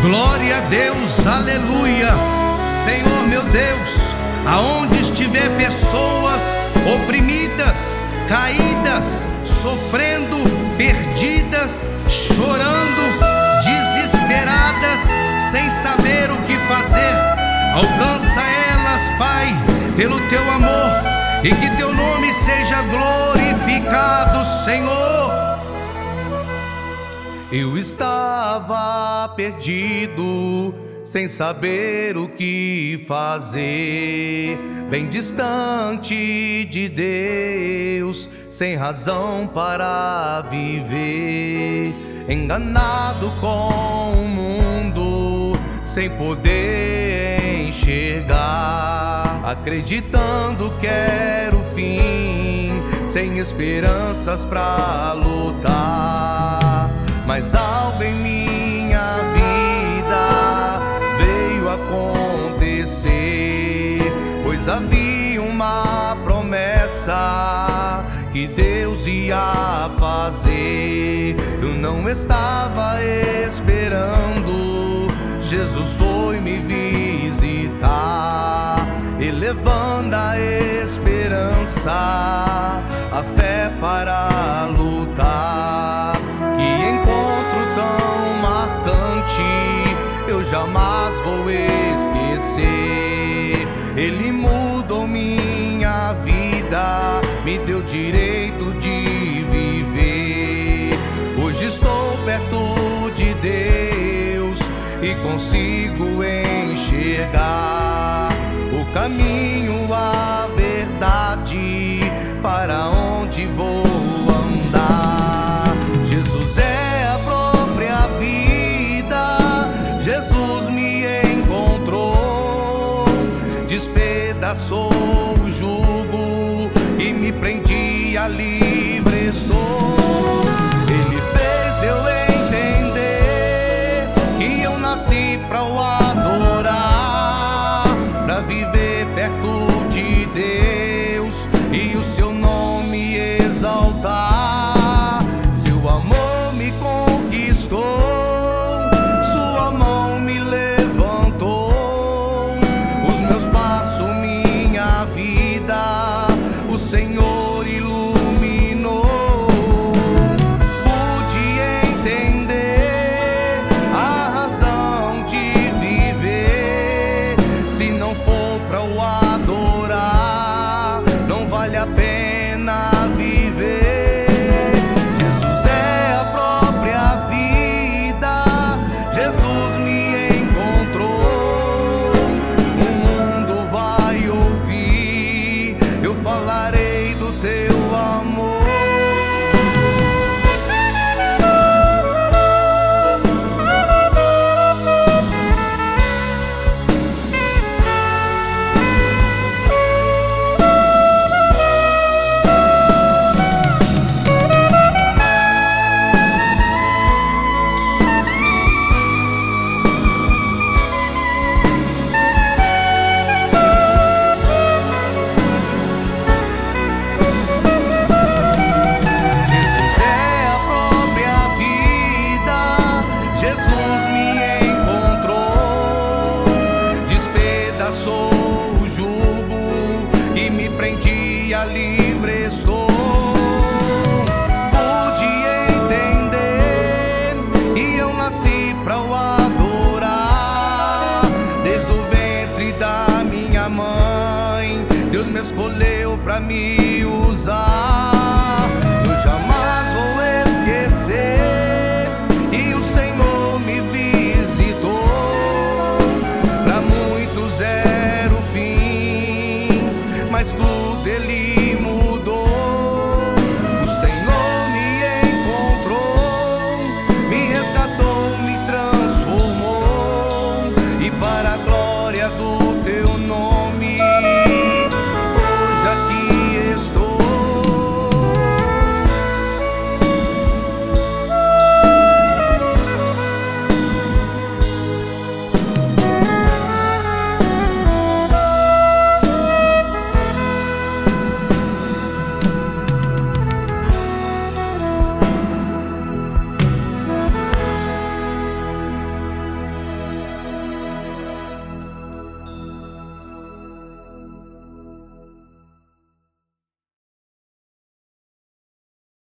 Glória a Deus, aleluia. Senhor meu Deus, aonde estiver pessoas oprimidas, caídas, sofrendo, perdidas, chorando, desesperadas, sem saber o que fazer, alcança elas, Pai, pelo teu amor, e que teu nome seja glorificado, Senhor. Eu estava perdido, sem saber o que fazer, bem distante de Deus, sem razão para viver, enganado com o mundo, sem poder enxergar, acreditando que era o fim, sem esperanças pra lutar. Mas algo em minha vida veio acontecer, pois havia uma promessa que Deus ia fazer. Eu não estava esperando, Jesus foi me visitar, elevando a esperança, a fé para lutar. Eu jamais vou esquecer. Ele mudou minha vida, me deu direito de viver. Hoje estou perto de Deus e consigo enxergar o caminho, a verdade, para onde vou andar. Jesus é a própria vida, Jesus me encontrou, despedaçou o jugo e me prendia, livre estou. Ele fez eu entender que eu nasci pra o adorar, pra viver perto de Deus e o seu nome exaltar. Seu amor me conquistou, o Senhor iluminou. Pude entender a razão de viver. Se não for pra o adorar, não vale a pena viver. Jesus é a própria vida, Jesus me encontrou. O mundo vai ouvir, eu falarei do teu amor. Livre estou. Pude entender e eu nasci pra o adorar. Desde o ventre da minha mãe, Deus me escolheu pra me